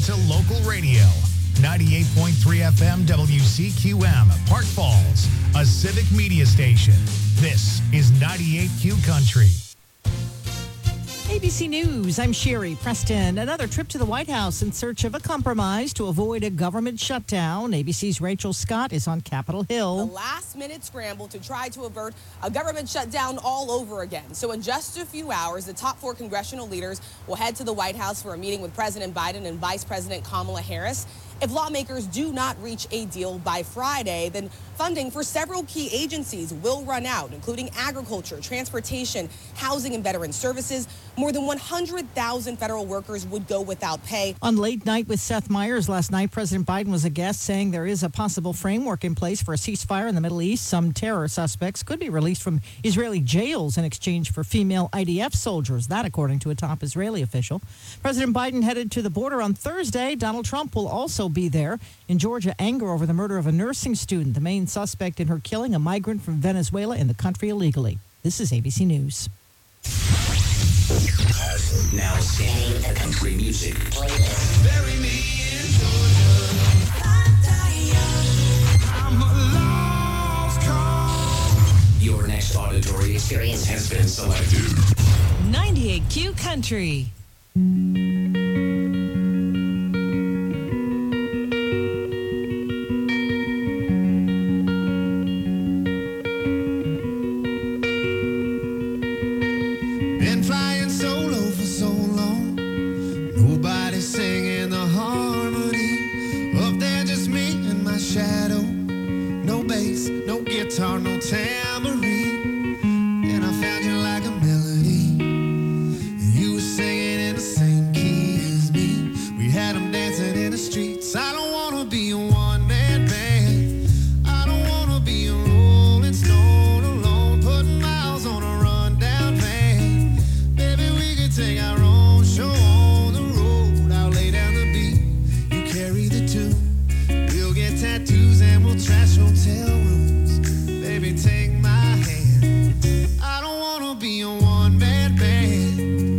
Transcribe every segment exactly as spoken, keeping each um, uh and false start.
to local radio. ninety-eight point three F M W C Q M, Park Falls, a civic media station. This is ninety-eight Q Country. A B C News, I'm Sherry Preston. Another trip to the White House in search of a compromise to avoid a government shutdown. A B C's Rachel Scott is on Capitol Hill. The last-minute scramble to try to avert a government shutdown all over again. So in just a few hours, the top four congressional leaders will head to the White House for a meeting with President Biden and Vice President Kamala Harris. If lawmakers do not reach a deal by Friday, then funding for several key agencies will run out, including agriculture, transportation, housing, and veteran services. More than one hundred thousand federal workers would go without pay. On Late Night with Seth Meyers last night, President Biden was a guest, saying there is a possible framework in place for a ceasefire in the Middle East. Some terror suspects could be released from Israeli jails in exchange for female I D F soldiers. That, according to a top Israeli official. President Biden headed to the border on Thursday. Donald Trump will also be there. In Georgia, anger over the murder of a nursing student, the main suspect in her killing a migrant from Venezuela in the country illegally. This is A B C News. Now singing the country music playlist. Bury me in Georgia. I'm a lost cause. Your next auditory experience has been selected. ninety-eight Q Country. Been flying solo for so long. Nobody singing the harmony. Up there just me and my shadow. No bass, no guitar, no tambourine. And I found you like a melody. And you were singing in the same key as me. We had them dancing in the streets. I don't wanna be a one-man band. I don't wanna be a rolling stone alone, putting miles on a rundown van. Baby, we could take our own show on the road. I'll lay down the beat, you carry the tune. We'll get tattoos and we'll trash hotel rooms. Baby, take my hand. I don't wanna be a one-man band.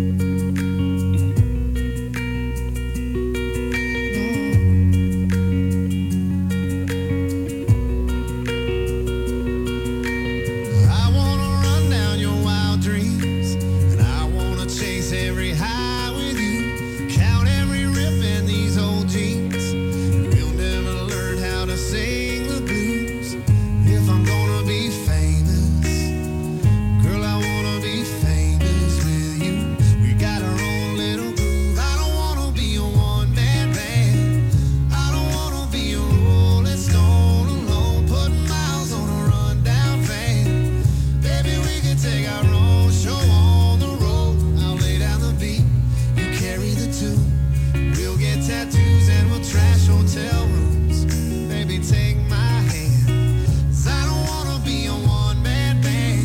I wanna run down your wild dreams, and I wanna chase every high with you. Count every rip in these old jeans. We'll never learn how to sing the blues. If I'm gonna be famous, girl, I wanna be famous with you. We got our own little groove. I don't wanna be a one-man band. I don't wanna be a rolling stone alone, putting miles on a rundown van. Baby, we can take our own show on the road. I'll lay down the beat, you carry the tune. We'll get tattoos and we'll trash hotel rooms. Baby, take my hand, 'cause I don't wanna be a one-man band.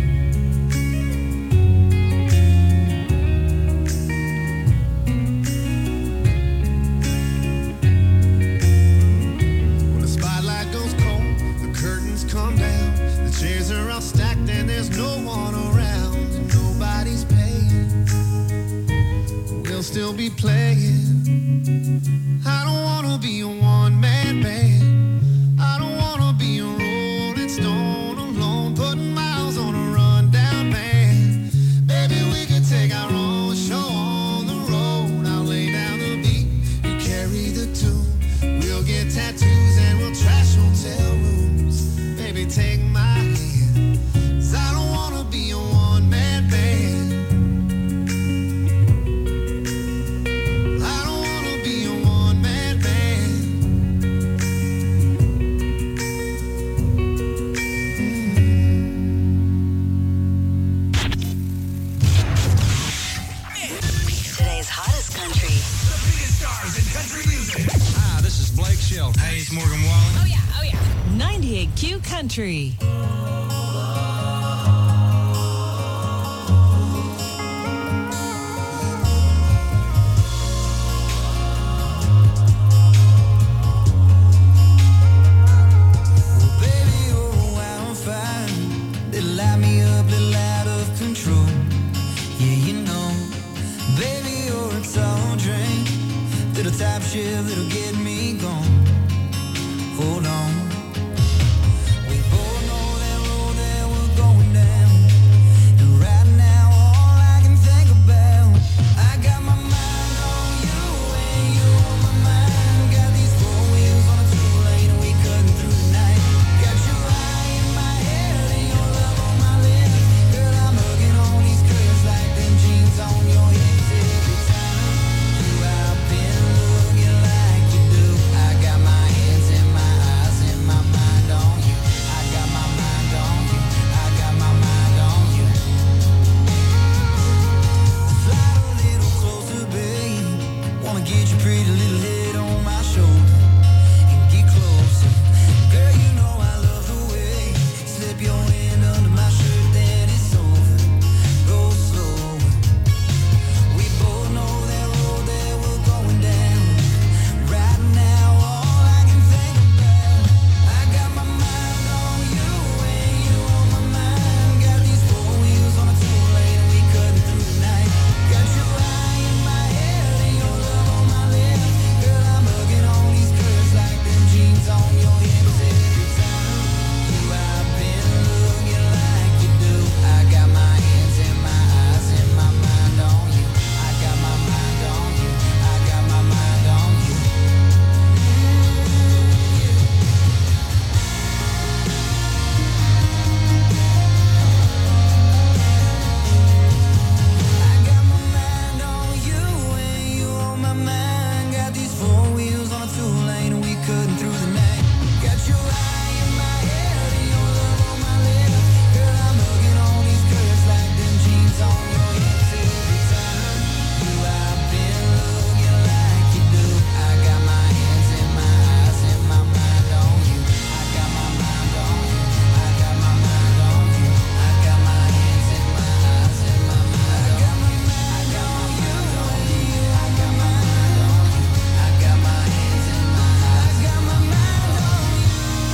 When the spotlight goes cold, the curtains come down, the chairs are all stacked and there's no one around, and nobody's paying. We'll still be playing. I don't wanna be a one-man band. I don't wanna be a rolling stone alone, putting miles on a rundown van. Baby, we can take our own show on the road. I'll lay down the beat, you carry the tune. We'll get tattoos and we'll trash hotel rooms. Baby, take my hand, 'cause I don't wanna be a one-man band. I don't wanna be a one-man band. Today's hottest country. The biggest stars in country music. Hi, this is Blake Shelton. Hey, it's Morgan Wallen. Oh, yeah. Oh, yeah. ninety-eight Q Country. Baby, you're a wildfire. They light me up, little out of control. Yeah, you know, baby, you're a tall drink. to the type shift that'll get me gone. Hold on. We both know that road that we're going down. And right now, all I can think about, I got my mind on you and you on my mind. Got these four wheels on a two-lane and we cutting through the night. Got your eye in my head and your love on my lips. Girl, I'm hugging on these curves like them jeans on your hips. Every time you out been looking like you do, I got my hands in my eyes and my mind on you. I got my mind on you. I got my mind on you. Slide a little closer, babe. Wanna get your pretty little head on my shoulder and get closer. Girl, you know I love the way you slip your hand under my shirt, then it's over. Go slow. We both know that road that we're going down. Right now, all I can think about, I got my mind on you and you on my mind. Got these four wheels on a two-lane and we cutting through the night. Got your eye in my head and your love on my lips. Girl, I'm hugging on these curves like them jeans on your hips. Every time you out been looking like you do, I got my hands in my eyes and my mind on you. I got my mind on you. I got my mind on you. I got my mind on you and you on my mind. Got these four wheels on a two-lane and we cutting through the night. Got your eye in my head and your love on my lips. Girl, I'm hugging on these curves like them jeans on your hips. Every time you out been looking like you do, I got my hands in my eyes and my mind on you. I got my mind on you. I got my mind on you. I got my hands in my eyes and my mind on you. I got my mind on you and you. I got my mind on you. I got my hands in my eyes. I got my mind on you.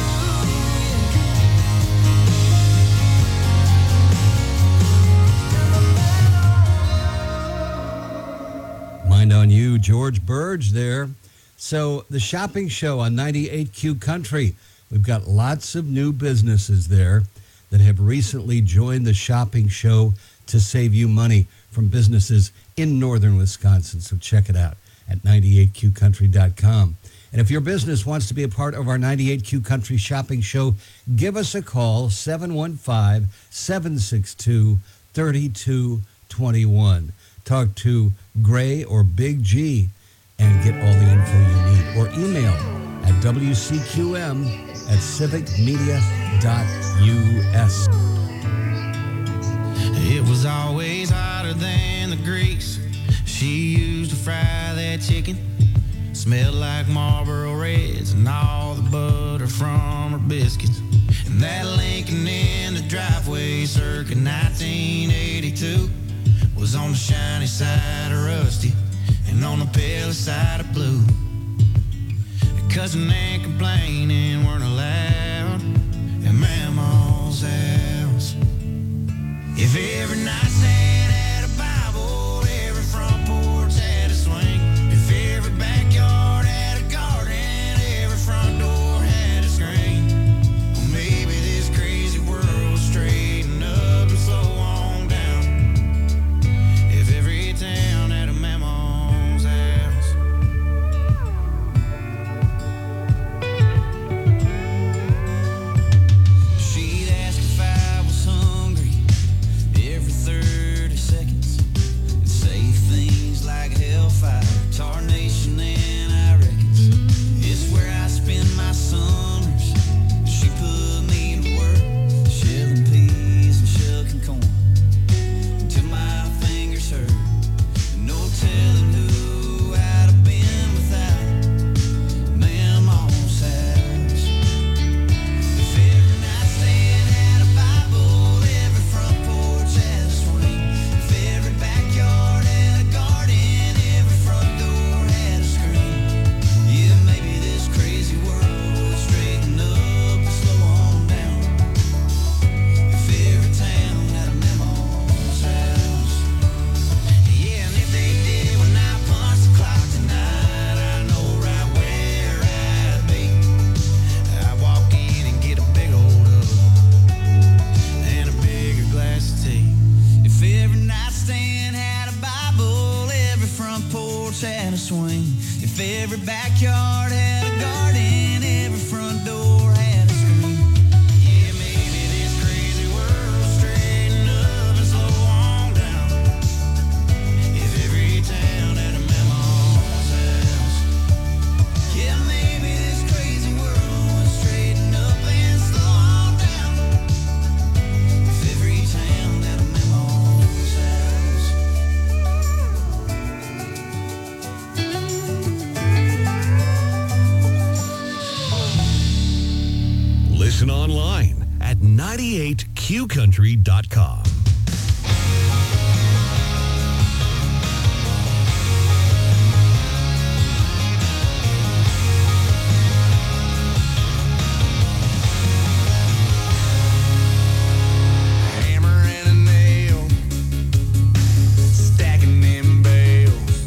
Mind on You, George Burge there. So the shopping show on ninety-eight Q Country, we've got lots of new businesses there that have recently joined the shopping show to save you money from businesses in northern Wisconsin. So check it out at ninety-eight q country dot com. And if your business wants to be a part of our ninety-eight Q Country shopping show, give us a call, seven one five, seven six two, three two two one. Talk to Gray or Big G and get all the info you need. Or email at w c q m at civic media dot u s. It was always hotter than the grease she used to fry that chicken. Smelled like Marlboro Reds and all the butter from her biscuits. And that Lincoln in the driveway circa nineteen eighty-two was on the shiny side of rusty and on the pale side of blue. Cussing and complaining weren't allowed at Mama's house. If every nightstand had a Bible, every front porch had a swing. If every backyard had a garden, every front door had a screen. Well, maybe this crazy world would straighten up and slow on down. If every town had a Mama's house. She'd ask if I was hungry every third porch had a swing, if every backyard had a garden, every front door had a screen. Yeah, maybe this crazy world straighten up and slow on down. If every town had a Mama's house. Yeah, maybe this crazy world would straighten up and slow on down. If every town had a Mama's house. Listen online at ninety-eight q country dot com. Hammer and a nail, stacking them bales.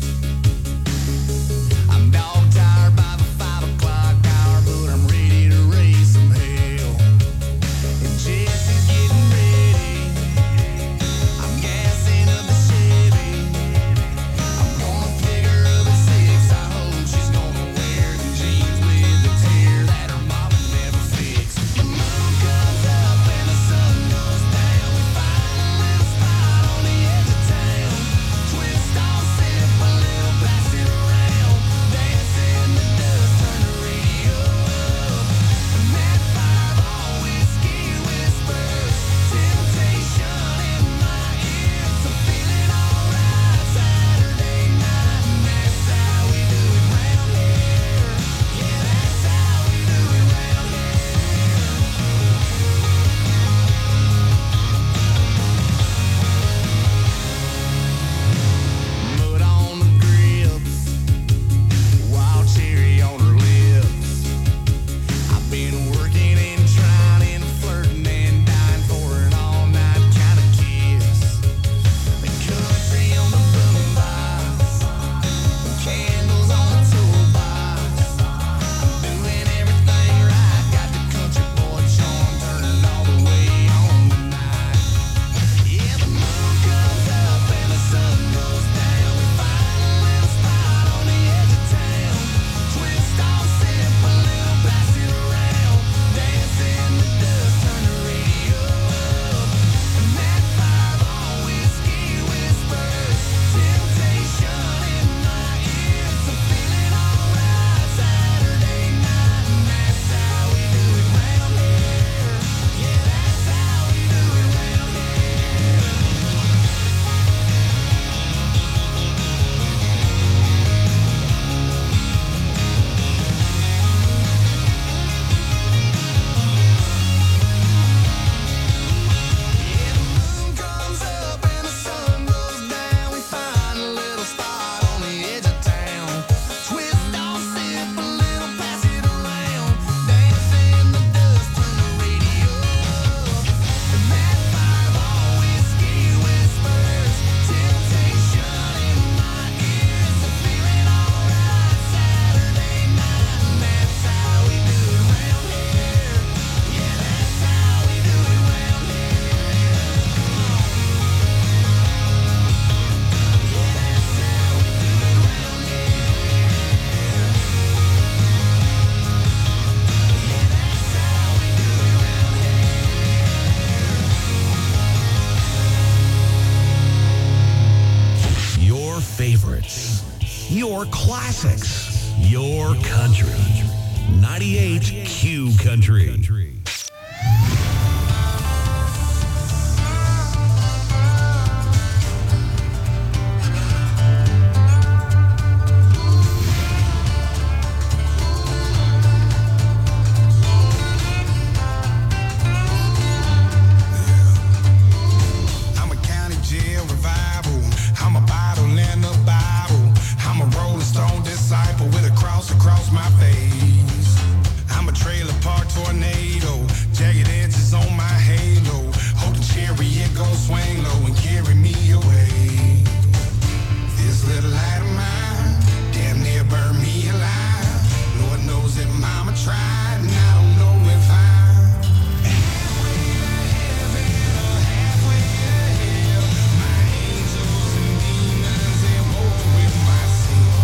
I'm dog tired by the five o'clock hour, but I'm ready to raise some hell. And Jesse's getting ready. I'm gassing up the Chevy. I'm gonna pick her up at six. I hope she's gonna wear the jeans with the tear that her mama never fixed. The moon comes up and the sun goes down. We find a little spot on the edge of town. Twist off, sip a little, pass it around. Dance in the dust, turn the radio up. And that fireball whiskey whispers temptation in my ears. I'm feeling alright Saturday night, and that's how we do it round here. Yeah, that's how we do it round here. Mud on the grips, wild cherry on her lips. I've been working and trying and flirting and dying for an all-night kind of kiss. The country on the boombox, candles on the toolbox. I'm doing everything right, got the country boy charm turning all the way on tonight. Yeah, the moon comes up and the sun goes down. We find a little spot on the edge of town. Twist off, sip a little, pass it around. Dance in the dust, turn the radio up. And that fireball whiskey whispers temptation in my ears. I'm feeling alright Saturday night, and that's how we do it round here. Yeah, that's how we do it round here. Yeah, the moon comes up and the sun goes down. We find a little spot on the edge of town. Twist off, sip a little, pass it around. Dance in the dust, turn the radio up. And that fireball whiskey whispers temptation in my ears. I'm feeling alright Saturday night, and that's how we do it round here. Yeah, that's how we do it round here. Your favorites, your classics, your country. ninety-eight Q Country. I'm a county jail revival. I'm a bottle and a Bible. I'm a rolling stone disciple with a cross across my face. I'm a trailer park tornado. Jagged edges on my halo. Hope the chariot gon' swing low and carry me away. This little light of mine damn near burned me alive. Lord knows that mama tried, and I don't know if I'm halfway to heaven or halfway to hell. My angels and demons, they walk with my sin.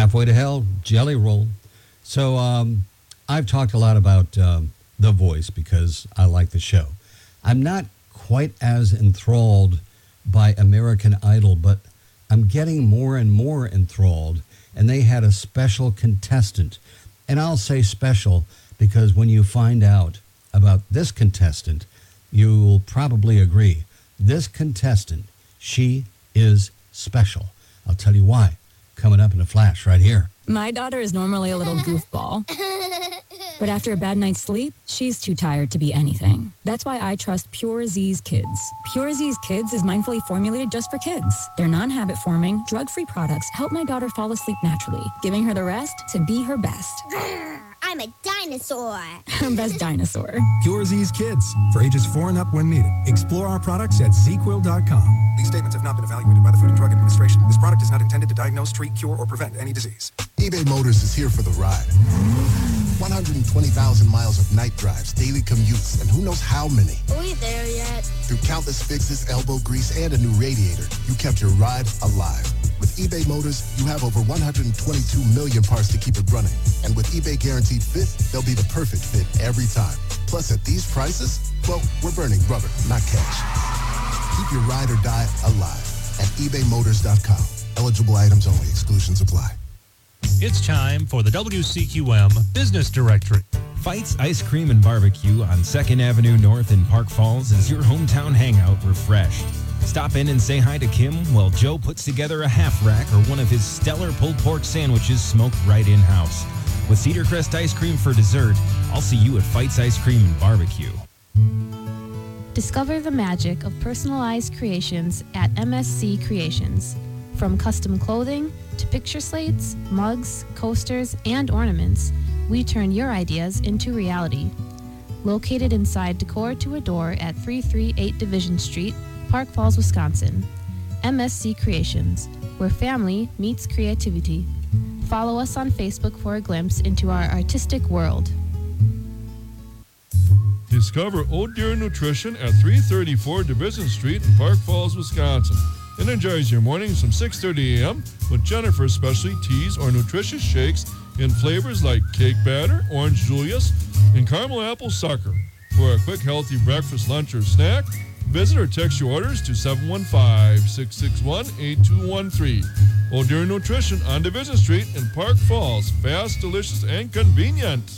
Halfway to Hell, Jelly Roll. So um, I've talked a lot about um, The Voice because I like the show. I'm not quite as enthralled by American Idol, but I'm getting more and more enthralled. And they had a special contestant. And I'll say special because when you find out about this contestant, you'll probably agree. This contestant, she is special. I'll tell you why. Coming up in a flash right here. My daughter is normally a little goofball. But after a bad night's sleep, she's too tired to be anything. That's why I trust Pure Z's Kids. Pure Z's Kids is mindfully formulated just for kids. Their non-habit forming, drug-free products help my daughter fall asleep naturally, giving her the rest to be her best. I'm a dinosaur. Her best dinosaur. Pure Z's Kids, for ages four and up when needed. Explore our products at z quill dot com. These statements have not been evaluated by the Food and Drug Administration. This product is not intended to diagnose, treat, cure, or prevent any disease. eBay Motors is here for the ride. one hundred twenty thousand miles of night drives, daily commutes, and who knows how many. Are we there yet? Through countless fixes, elbow grease, and a new radiator, you kept your ride alive. With eBay Motors, you have over one hundred twenty-two million parts to keep it running. And with eBay Guaranteed Fit, they'll be the perfect fit every time. Plus, at these prices, well, we're burning rubber, not cash. Keep your ride or die alive at ebay motors dot com. Eligible items only. Exclusions apply. It's time for the W C Q M Business Directory. Fights Ice Cream and Barbecue on second Avenue North in Park Falls is your hometown hangout refreshed. Stop in and say hi to Kim while Joe puts together a half rack or one of his stellar pulled pork sandwiches smoked right in-house. With Cedar Crest ice cream for dessert, I'll see you at Fights Ice Cream and Barbecue. Discover the magic of personalized creations at M S C Creations. From custom clothing to picture slates, mugs, coasters, and ornaments, we turn your ideas into reality. Located inside Decor to Adore at three thirty-eight Division Street, Park Falls, Wisconsin. M S C Creations, where family meets creativity. Follow us on Facebook for a glimpse into our artistic world. Discover Oh Deer Nutrition at three thirty-four Division Street in Park Falls, Wisconsin. And enjoys your mornings from six thirty a.m. with Jennifer's specialty teas or nutritious shakes in flavors like cake batter, orange Julius, and caramel apple sucker. For a quick, healthy breakfast, lunch, or snack, visit or text your orders to seven one five, six six one, eight two one three. Oh Deer Nutrition on Division Street in Park Falls. Fast, delicious, and convenient.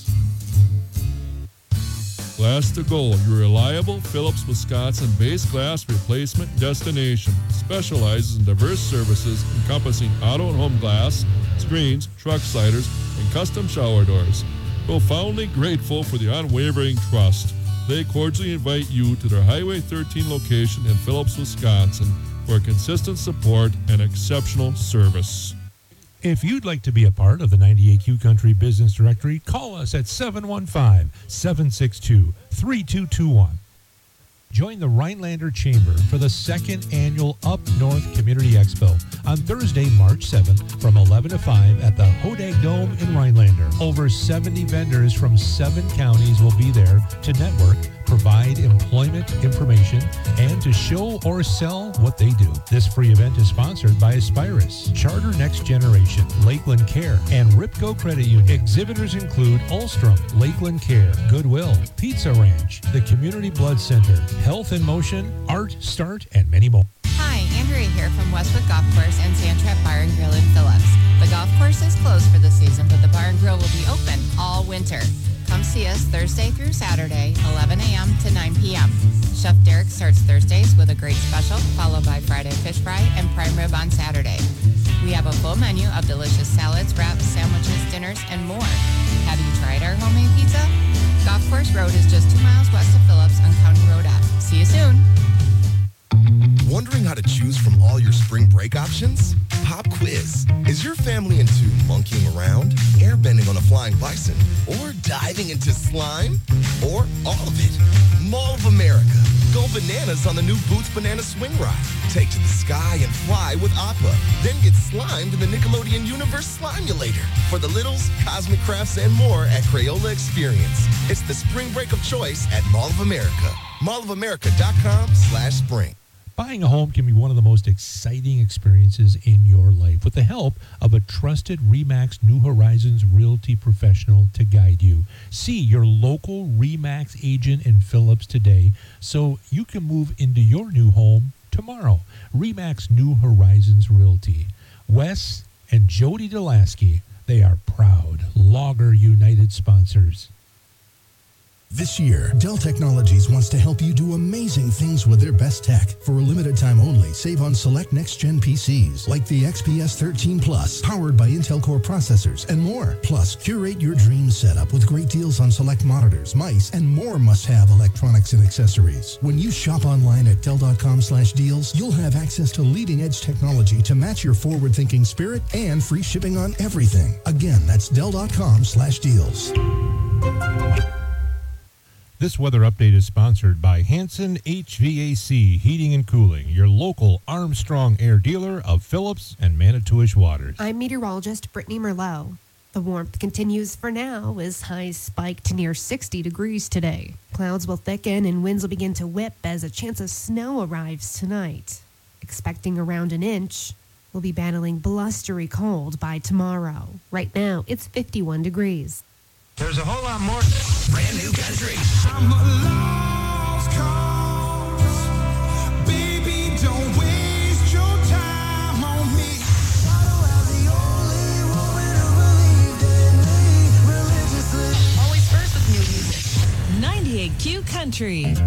Glass to Go, your reliable Phillips, Wisconsin-based glass replacement destination. Specializes in diverse services encompassing auto and home glass, screens, truck sliders, and custom shower doors. Profoundly grateful for the unwavering trust. They cordially invite you to their Highway thirteen location in Phillips, Wisconsin for consistent support and exceptional service. If you'd like to be a part of the ninety-eight Q Country Business Directory, call us at seven one five, seven six two, three two two one. Join the Rhinelander Chamber for the second annual Up North Community Expo on Thursday, March seventh from eleven to five at the Hodag Dome in Rhinelander. Over seventy vendors from seven counties will be there to network, provide employment information, and to show or sell what they do. This free event is sponsored by Aspirus, Charter Next Generation, Lakeland Care, and Ripco Credit Union. Exhibitors include Ulstrom, Lakeland Care, Goodwill, Pizza Ranch, the Community Blood Center, Health in Motion, Art Start, and many more. Hi, Andrea here from Westwood Golf Course and Sandtrap Bar and Grill in Phillips. The golf course is closed for the season, but the bar and grill will be open all winter. Come see us Thursday through Saturday, eleven a.m. to nine p.m. Chef Derek starts Thursdays with a great special, followed by Friday fish fry and prime rib on Saturday. We have a full menu of delicious salads, wraps, sandwiches, dinners, and more. Have you tried our homemade pizza? Golf Course Road is just two miles west of Phillips on County Road F. See you soon. Wondering how to choose from all your spring break options? Pop quiz. Is your family into monkeying around, airbending on a flying bison, or diving into slime? Or all of it? Mall of America. Go bananas on the new Boots Banana Swing Ride. Take to the sky and fly with Appa. Then get slimed in the Nickelodeon Universe Slimulator. For the littles, cosmic crafts, and more at Crayola Experience. It's the spring break of choice at Mall of America. mall of america dot com slash spring. Buying a home can be one of the most exciting experiences in your life with the help of a trusted RE/MAX New Horizons Realty professional to guide you. See your local RE/MAX agent in Phillips today so you can move into your new home tomorrow. RE/MAX New Horizons Realty. Wes and Jody Delasky, they are proud Logger United sponsors. This year, Dell Technologies wants to help you do amazing things with their best tech. For a limited time only, save on select next-gen P Cs like the X P S thirteen Plus, powered by Intel Core processors, and more. Plus, curate your dream setup with great deals on select monitors, mice, and more must-have electronics and accessories. When you shop online at Dell dot com slash deals, you'll have access to leading-edge technology to match your forward-thinking spirit and free shipping on everything. Again, that's Dell dot com slash deals. This weather update is sponsored by Hanson H V A C Heating and Cooling, your local Armstrong Air dealer of Phillips and Manitowish waters. I'm meteorologist Brittany Merlot. The warmth continues for now as highs spike to near sixty degrees today. Clouds will thicken and winds will begin to whip as a chance of snow arrives tonight. Expecting around an inch. We'll be battling blustery cold by tomorrow. Right now, it's fifty-one degrees. There's a whole lot more. Brand new country. I'm a lost cause. Baby, don't waste your time on me. The only woman who believed in me religiously. Always first with new music. ninety-eight Q Country.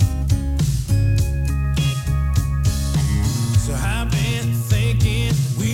So I've been thinking we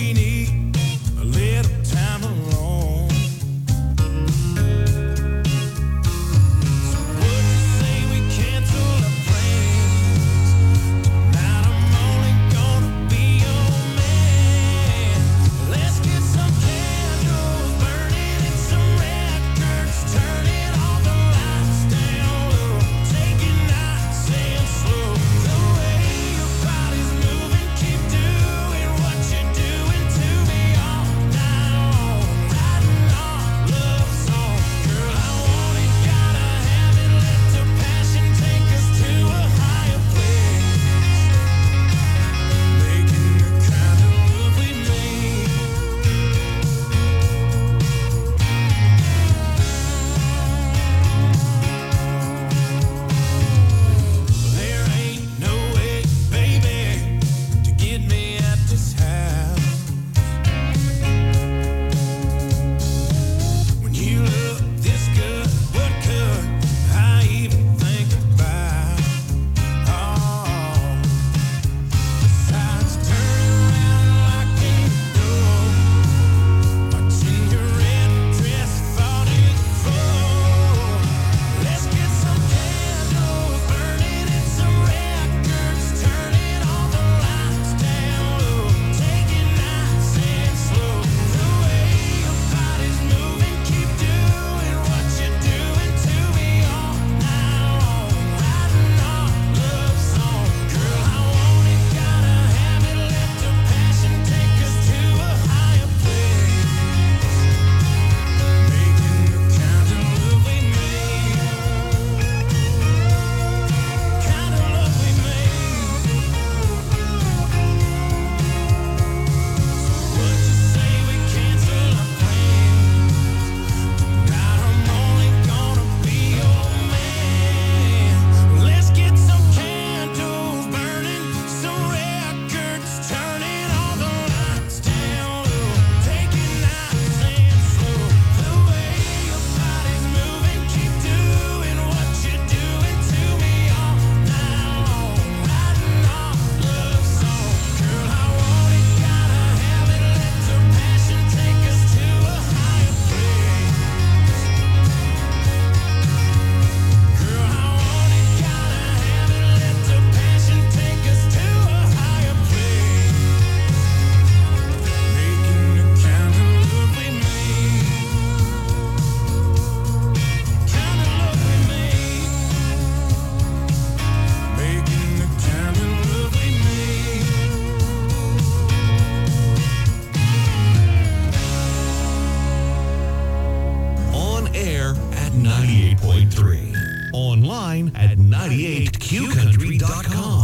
online at ninety-eight q country dot com.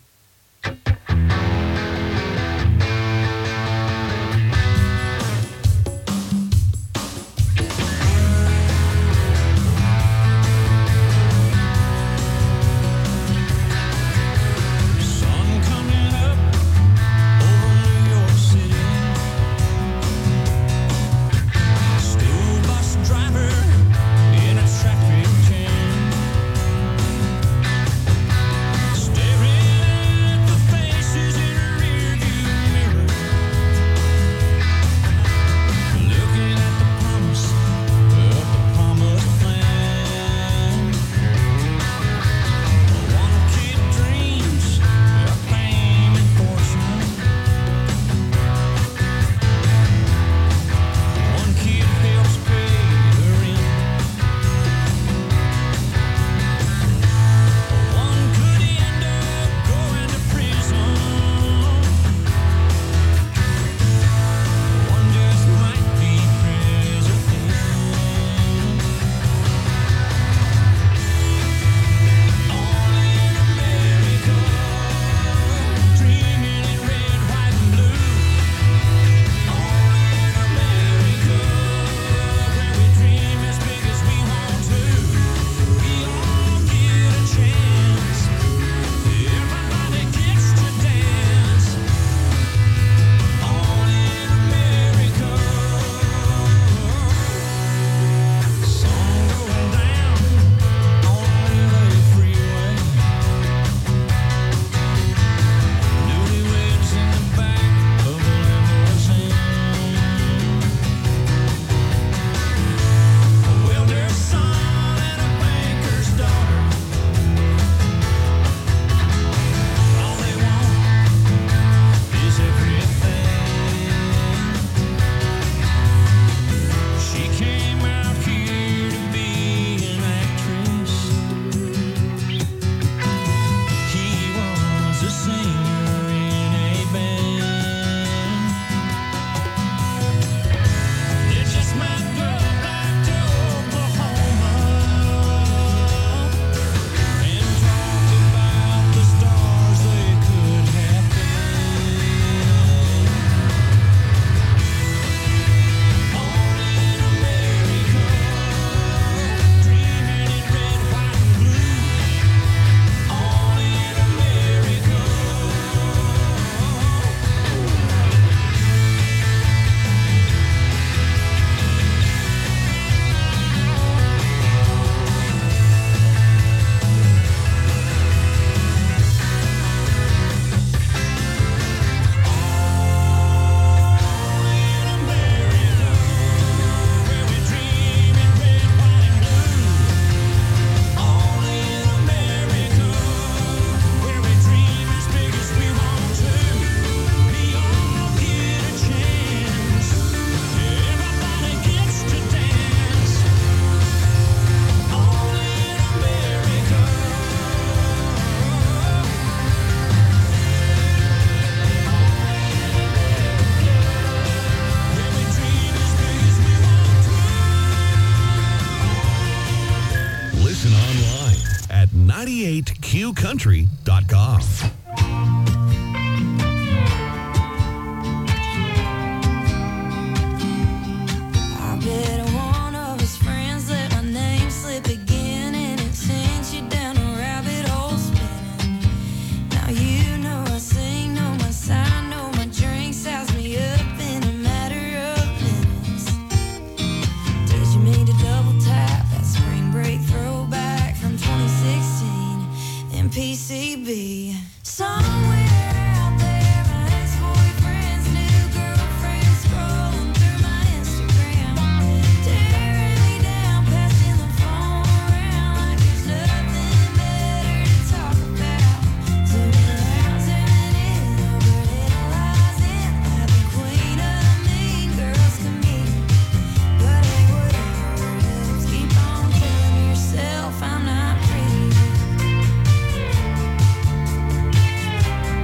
ninety-eight q country dot com. P C B. Somewhere out there, my ex-boyfriend's new girlfriend scrolling through my Instagram, tearing me down, passing the phone around like there's nothing better to talk about. Zooming out, zooming in, overanalyzing like the queen of the mean girls comedian. But hey, whatever helps, keep on telling yourself I'm not pretty.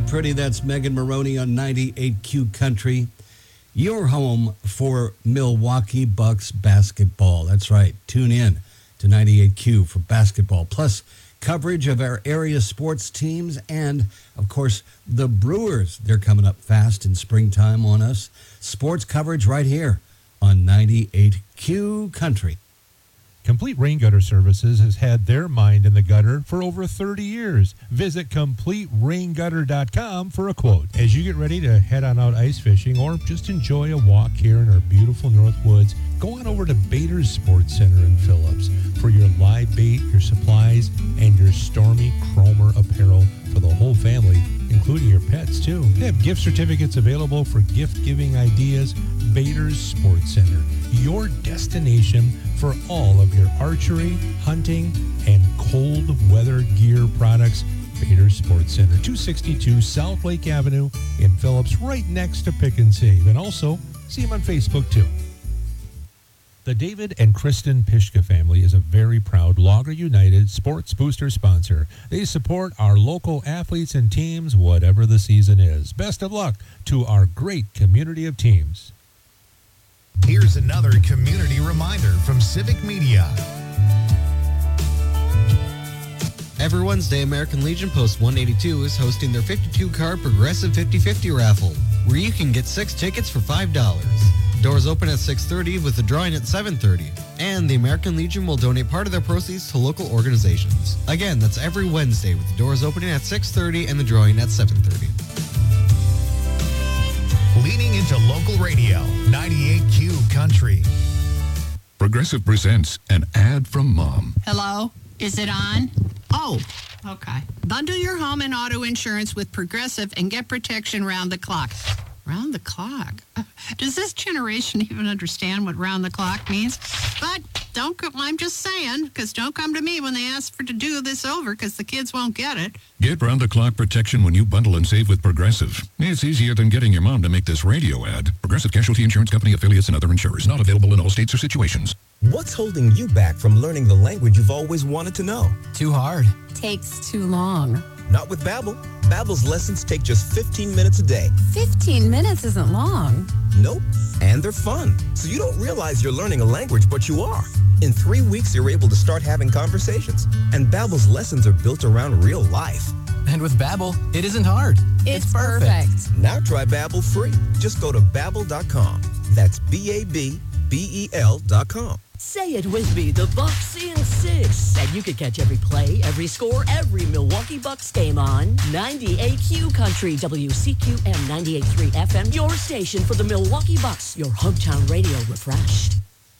pretty. That's Megan Maroney on ninety-eight Q Country. Your home for Milwaukee Bucks basketball. That's right. Tune in to ninety-eight Q for basketball, plus coverage of our area sports teams and, of course, the Brewers. They're coming up fast in springtime on us. Sports coverage right here on ninety-eight Q Country. Complete Rain Gutter Services has had their mind in the gutter for over thirty years. Visit complete rain gutter dot com for a quote. As you get ready to head on out ice fishing or just enjoy a walk here in our beautiful North Woods, go on over to Bader's Sports Center in Phillips for your live bait, your supplies, and your Stormy Cromer apparel for the whole family, including your pets, too. They have gift certificates available for gift-giving ideas. Bader's Sports Center, your destination for all of your archery, hunting, and cold weather gear products. Bader's Sports Center, two sixty-two South Lake Avenue in Phillips, right next to Pick and Save. And also, see them on Facebook, too. The David and Kristen Pishka family is a very proud Logger United Sports Booster sponsor. They support our local athletes and teams, whatever the season is. Best of luck to our great community of teams. Here's another community reminder from Civic Media. Every Wednesday, American Legion Post one eighty-two is hosting their fifty-two card Progressive fifty fifty raffle, where you can get six tickets for five dollars. Doors open at six thirty with the drawing at seven thirty. And the American Legion will donate part of their proceeds to local organizations. Again, that's every Wednesday with the doors opening at six thirty and the drawing at seven thirty. Leaning into local radio, ninety-eight Q Country. Progressive presents an ad from Mom. Hello? Is it on? Oh, okay. Bundle your home and auto insurance with Progressive and get protection round the clock. Round the clock? Does this generation even understand what round the clock means? But don't, go, I'm just saying, because don't come to me when they ask for to do this over, because the kids won't get it. Get round-the-clock protection when you bundle and save with Progressive. It's easier than getting your mom to make this radio ad. Progressive Casualty Insurance Company affiliates and other insurers. Not available in all states or situations. What's holding you back from learning the language you've always wanted to know? Too hard. Takes too long. Not with Babbel. Babbel's lessons take just fifteen minutes a day. fifteen minutes isn't long. Nope. And they're fun. So you don't realize you're learning a language, but you are. In three weeks, you're able to start having conversations. And Babbel's lessons are built around real life. And with Babbel, it isn't hard. It's, it's perfect. perfect. Now try Babbel free. Just go to babbel dot com. That's B A B B E L dot com. Say it with me, the Bucks in six. And you can catch every play, every score, every Milwaukee Bucks game on ninety-eight Q Country, W C Q M ninety-eight point three F M, your station for the Milwaukee Bucks, your hometown radio refreshed.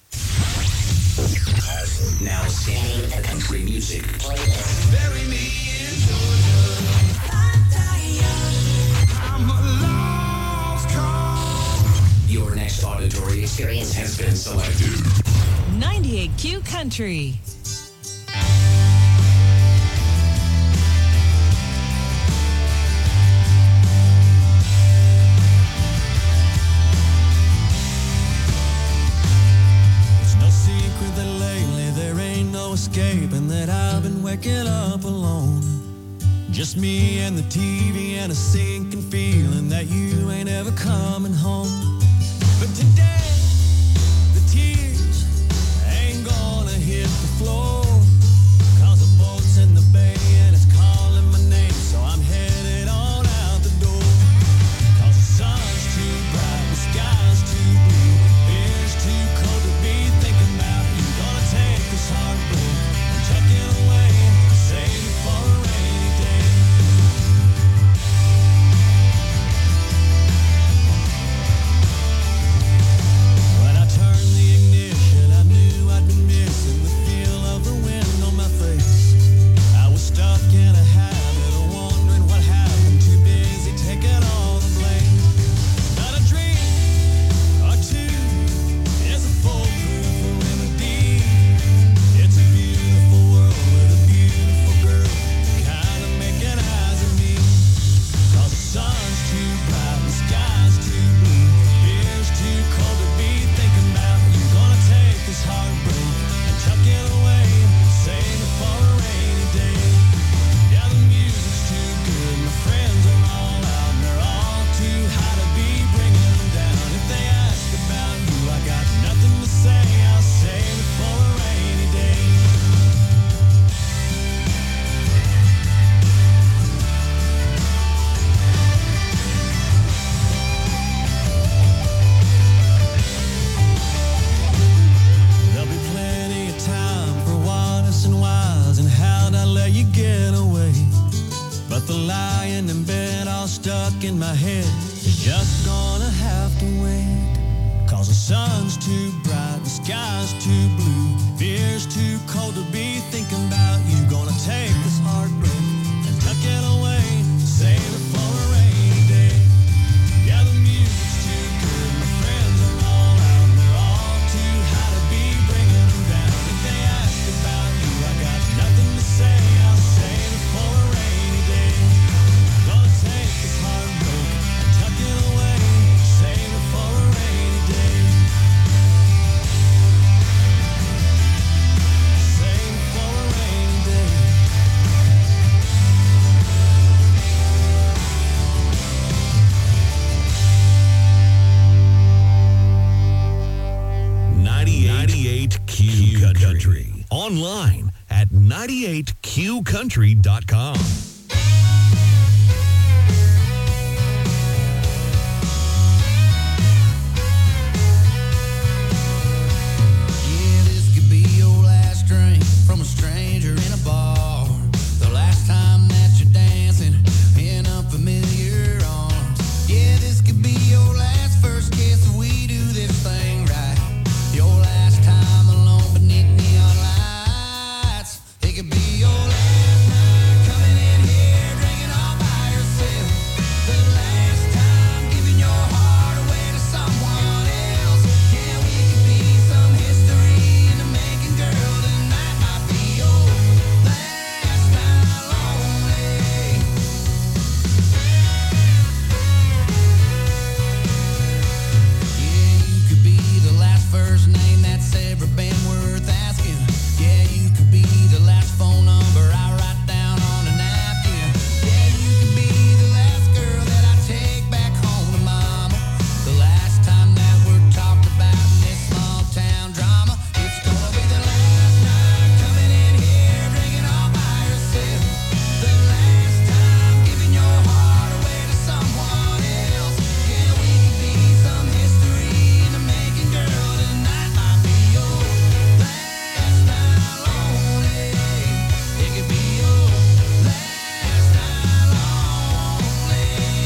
Now scanning the country music playlist. Bury me in Georgia. I'm a lost cause. Your next auditory experience has been selected. ninety-eight Q Country. It's no secret that lately there ain't no escape and that I've been waking up alone. Just me and the T V and a sinking feeling that you ain't ever coming home. But today, the tears ain't gonna hit the floor, 'cause the boat's in the bay and it's calling my name, so I'm headed on out the door. 'Cause the sun's too bright, the sky's too blue, it's too cold to be thinking about you. Gonna take this heartbreak and tuck it away, save it for a rainy day. stuck in my head. You're just gonna have to wait. Cause the sun's too bright, the sky's too blue, beer's too cold to be thinking about you. Gonna take this heartbreak and tuck it away, save it for a rainy day. Yeah, the music's too good, my friends are all out, they're all too high to be bringing them down. If they ask about you, I got nothing to say, I'll save it for a rainy day. Gonna take this heartbreak and tuck it away, save it for a rainy day. Save it for a rainy day. ninety-eight Q Country. Online at ninety-eight q country dot com. Yeah, this could be your last drink from a stranger in a bar. The last time that you're dancing in unfamiliar arms. Yeah, this could be your last first kiss if we do this thing right. Your last time alone beneath neon lights. It could be your last night coming in here drinking all by yourself. The last time giving your heart away to someone else. Yeah, we could be some history in the making, girl. Tonight might be your last night lonely. Yeah, you could be the last first name that's ever been worth asking. Yeah, you could be the last phone number I write down on a napkin. Yeah, you could be the last girl that I take back home to mama. The last time that we're talked about in this small town drama. It's gonna be the last night coming in here drinking all by yourself. The last time giving your heart away to someone else. Yeah, we could be some history in the making, girl. Tonight might be your last night lonely. It could be your last night lonely.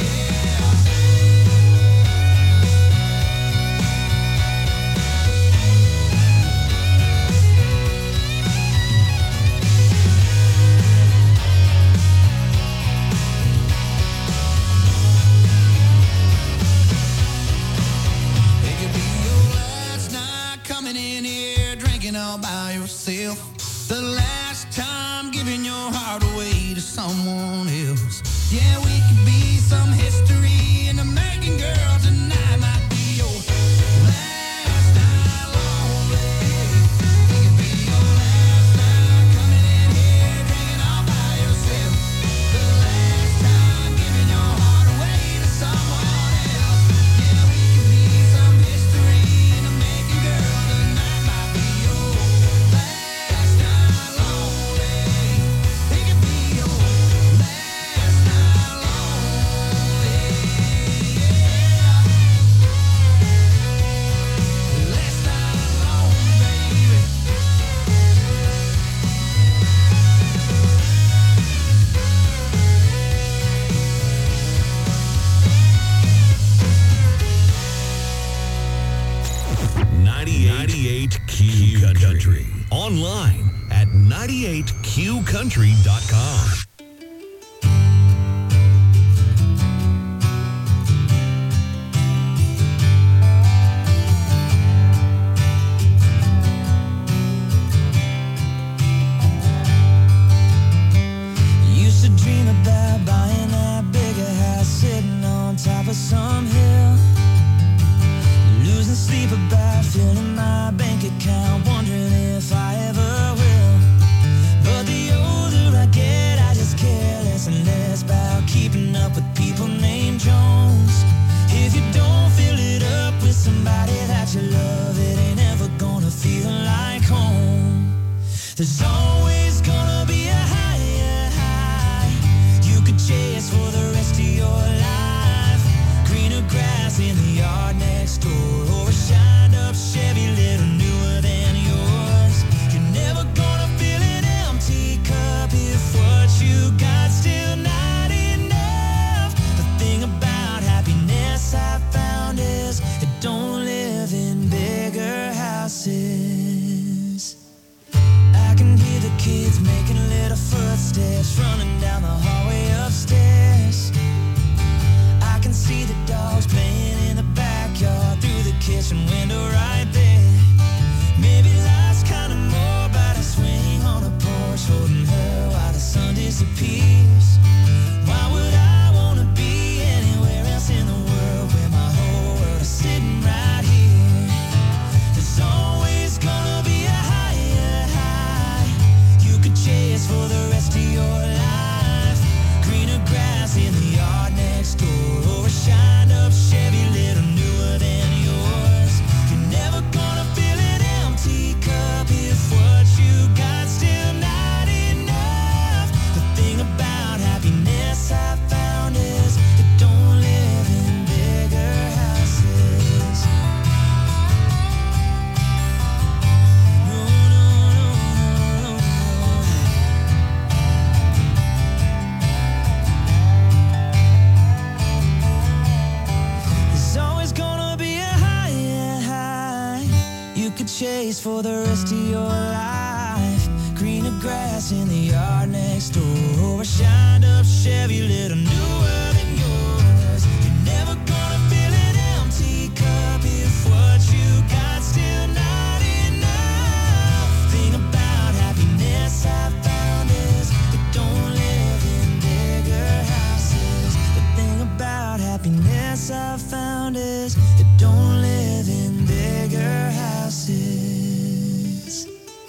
It could be your last night coming in here drinking all by yourself. The last time giving your heart away to someone else. Yeah, we could be some history in the making, girl. Tonight might be your last night lonely. It could be your last night coming in here drinking all by yourself. The last time giving your heart away to someone else. Yeah, we could be some history in the making, girl. Tonight might be your last night lonely. It could be your last night lonely. Yeah. Last night lonely, baby. ninety-eight Q Country. Online at ninety-eight q country dot com. Used to dream about buying that bigger house sitting on top of some hill. Losing sleep about filling my bank account, wondering if I ever will. But the older I get, I just care less and less about keeping up with people named Jones. If you don't fill it up with somebody that you love, it ain't ever gonna feel like home. There's always gonna be a higher high you could chase for the rest of your life. Greener grass in the yard next door, or a shined up Chevy little newer than yours. You're never gonna fill an empty cup if what you got still not enough. The thing about kitchen window right there. Maybe life's kinda more about a swing on a porch, holding her while the sun disappears. Why would I wanna be anywhere else in the world where my whole world is sitting right here? There's always gonna be a higher high you could chase for the rest of your life. Greener grass in the yard next door, or a shined up Chevy little newer than yours. You're never gonna fill an empty cup if what you got still not enough. The thing about happiness I found is you don't live in bigger houses. No, no, no, no, no. There's always gonna be a higher high you could chase for the rest of your life. Greener grass in the yard next door, or a shined up Chevy little newer than yours. You're never gonna fill an empty cup if what you got still not enough. Thing about happiness I found is you don't live in bigger houses. The thing about happiness I found is you don't live in bigger houses.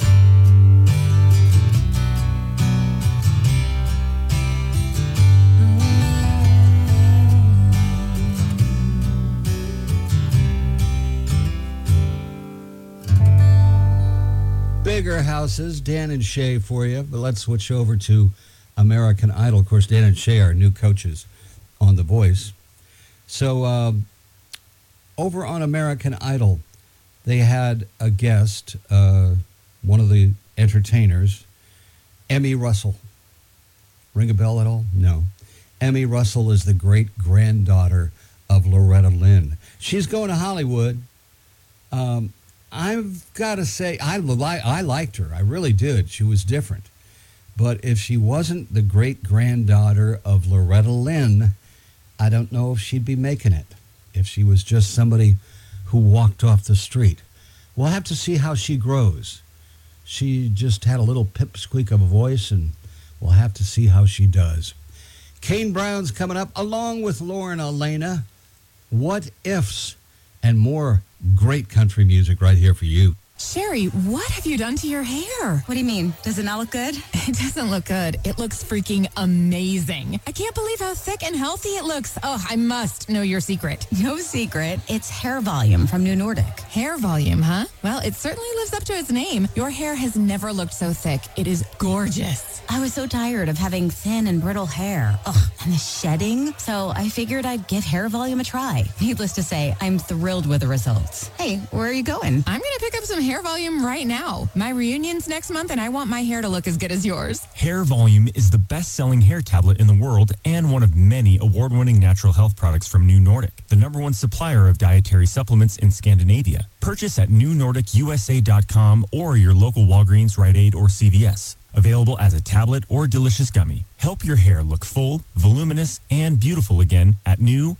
Bigger houses, Dan and Shay for you. But let's switch over to American Idol. Of course, Dan and Shay are new coaches on The Voice. So uh, over on American Idol, they had a guest, uh, one of the entertainers, Emmy Russell. Ring a bell at all? No. Emmy Russell is the great-granddaughter of Loretta Lynn. She's going to Hollywood. Um, I've got to say, I, li- I liked her. I really did. She was different. But if she wasn't the great-granddaughter of Loretta Lynn, I don't know if she'd be making it. If she was just somebody who walked off the street. We'll have to see how she grows. She just had a little pipsqueak of a voice, and we'll have to see how she does. Kane Brown's coming up, along with Lauren Elena. What Ifs, and more great country music right here for you. Sherry, what have you done to your hair? What do you mean? Does it not look good? It doesn't look good. It looks freaking amazing. I can't believe how thick and healthy it looks. Oh, I must know your secret. No secret. It's Hair Volume from New Nordic. Hair Volume, huh? Well, it certainly lives up to its name. Your hair has never looked so thick. It is gorgeous. I was so tired of having thin and brittle hair. Ugh, and the shedding. So I figured I'd give Hair Volume a try. Needless to say, I'm thrilled with the results. Hey, where are you going? I'm going to pick up some Hair Volume right now. My reunion's next month, and I want my hair to look as good as yours. Hair Volume is the best-selling hair tablet in the world and one of many award-winning natural health products from New Nordic, the number one supplier of dietary supplements in Scandinavia. Purchase at new nordic u s a dot com or your local Walgreens, Rite Aid, or C V S. Available as a tablet or delicious gummy. Help your hair look full, voluminous, and beautiful again at new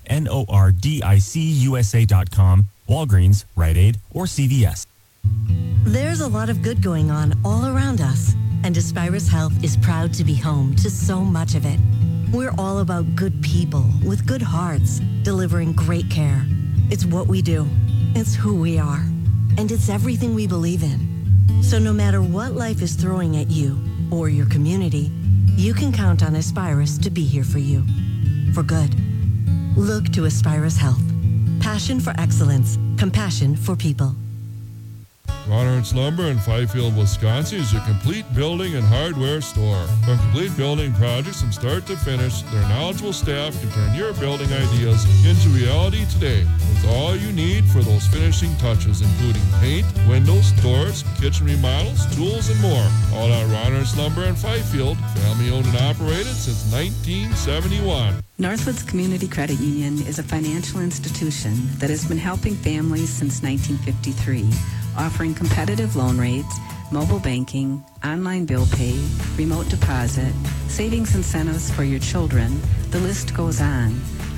nordic u s a dot com, Walgreens, Rite Aid, or C V S. There's a lot of good going on all around us, and Aspirus Health is proud to be home to so much of it. We're all about good people with good hearts, delivering great care. It's what we do. It's who we are. And it's everything we believe in. So no matter what life is throwing at you or your community, you can count on Aspirus to be here for you. For good. Look to Aspirus Health. Passion for excellence. Compassion for people. Ronhardt's Lumber in Fifield, Wisconsin is your complete building and hardware store. From complete building projects from start to finish, their knowledgeable staff can turn your building ideas into reality today with all you need for those finishing touches, including paint, windows, doors, kitchen remodels, tools, and more. All at Ronhardt's Lumber in Fifield, family owned and operated since nineteen seventy-one. Northwoods Community Credit Union is a financial institution that has been helping families since nineteen fifty-three, offering competitive loan rates, mobile banking, online bill pay, remote deposit, savings incentives for your children. The list goes on.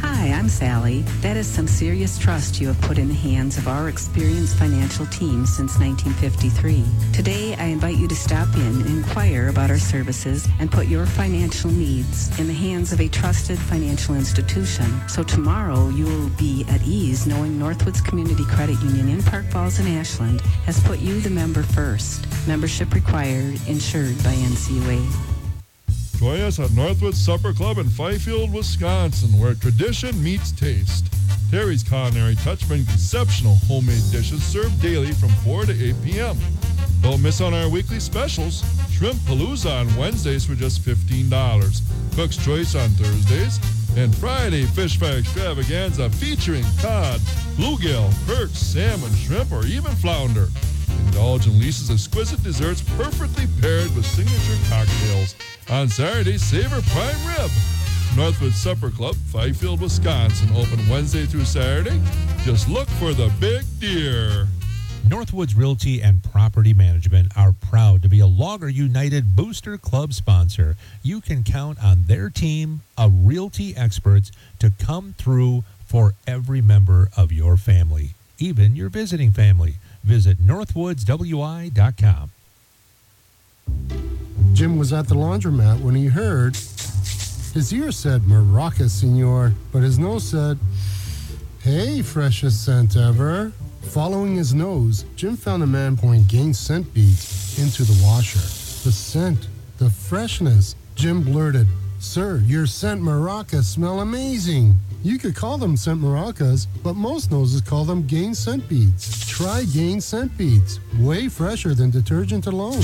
Hi, I'm Sally. That is some serious trust you have put in the hands of our experienced financial team since nineteen fifty-three. Today, I invite you to stop in and inquire about our services and put your financial needs in the hands of a trusted financial institution. So tomorrow, you will be at ease knowing Northwoods Community Credit Union in Park Falls and Ashland has put you, the member, first. Membership required, insured by N C U A. Join us at Northwoods Supper Club in Fifield, Wisconsin, where tradition meets taste. Terry's Culinary Touch brings exceptional homemade dishes served daily from four to eight p.m. Don't miss on our weekly specials. Shrimp Palooza on Wednesdays for just fifteen dollars. Cook's Choice on Thursdays. And Friday Fish Fry Extravaganza featuring cod, bluegill, perch, salmon, shrimp, or even flounder. Indulge in Lisa's exquisite desserts perfectly paired with signature cocktails. On Saturday, savor prime rib. Northwood Supper Club, Fifield, Wisconsin, open Wednesday through Saturday. Just look for the big deer. Northwoods Realty and Property Management are proud to be a Logger United Booster Club sponsor. You can count on their team of realty experts to come through for every member of your family, even your visiting family. Visit northwoods w i dot com. Jim was at the laundromat when he heard his ear said Maraca, senor, but his nose said, hey, freshest scent ever. Following his nose, Jim found a man pouring Gain scent beads into the washer. The scent, the freshness. Jim blurted, sir, your scent Maracas smell amazing. You could call them scent maracas, but most noses call them Gain scent beads. Try Gain scent beads. Way fresher than detergent alone.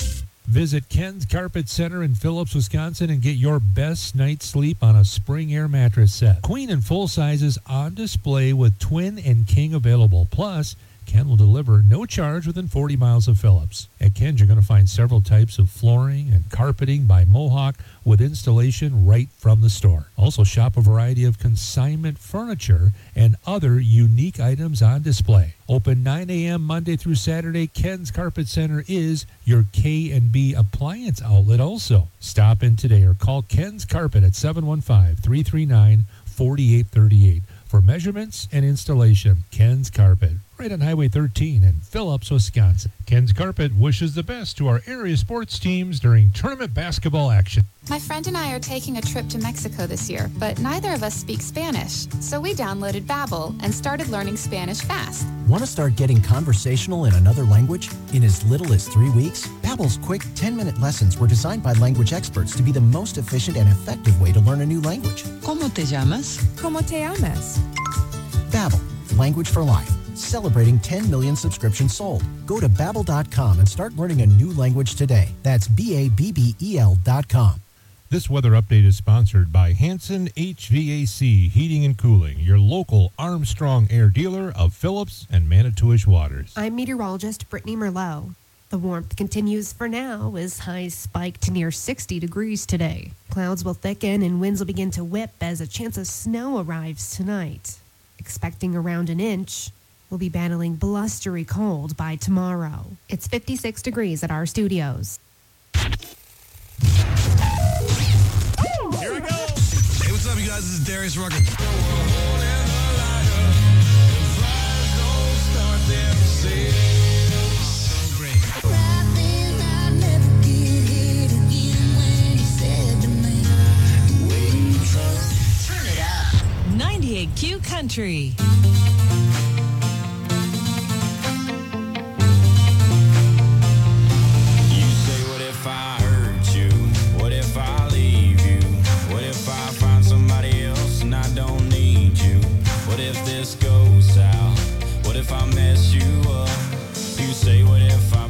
Visit Ken's Carpet Center in Phillips, Wisconsin, and get your best night's sleep on a spring air mattress set. Queen and full sizes on display with twin and king available. Plus, Ken will deliver no charge within forty miles of Phillips. At Ken's, you're going to find several types of flooring and carpeting by Mohawk with installation right from the store. Also, shop a variety of consignment furniture and other unique items on display. Open nine a.m. Monday through Saturday, Ken's Carpet Center is your K and B appliance outlet also. Stop in today or call Ken's Carpet at seven one five, three three nine, four eight three eight for measurements and installation. Ken's Carpet, right on Highway thirteen in Phillips, Wisconsin. Ken's Carpet wishes the best to our area sports teams during tournament basketball action. My friend and I are taking a trip to Mexico this year, but neither of us speak Spanish. So we downloaded Babbel and started learning Spanish fast. Want to start getting conversational in another language in as little as three weeks? Babbel's quick ten-minute lessons were designed by language experts to be the most efficient and effective way to learn a new language. ¿Cómo te llamas? ¿Cómo te llamas? Babbel, language for life. Celebrating ten million subscriptions sold. Go to babbel dot com and start learning a new language today. That's B A B B E L dot com. This weather update is sponsored by Hanson H V A C Heating and Cooling, your local Armstrong Air dealer of Phillips and Manitowish waters. I'm meteorologist Brittany Merlot. The warmth continues for now as highs spike to near sixty degrees today. Clouds will thicken and winds will begin to whip as a chance of snow arrives tonight. Expecting around an inch. We'll be battling blustery cold by tomorrow. It's fifty-six degrees at our studios. Here we go. Hey, what's up, you guys? This is Darius Rucker. Turn it up. ninety-eight Q Country. What if this goes south? What if I mess you up? You say, what if I